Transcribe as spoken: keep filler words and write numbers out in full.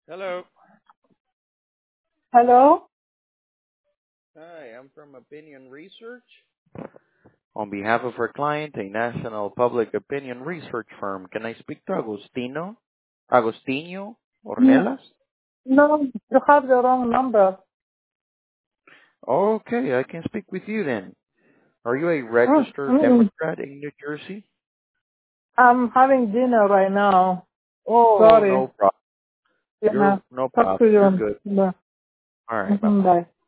Hello. Hello? Hi, I'm from Opinion Research. On behalf of our client, a national public opinion research firm, can I speak to Agostino? Agostinho No, Ornelas? no, you have the wrong number. Okay, I can speak with you then. Are you a Mm, registered mm. Democrat in New Jersey? I'm having dinner right now. Oh, Sorry. no problem. Yeah. You're no Talk problem. to You're you. good. Bye. All right, bye Mhm, bye. bye.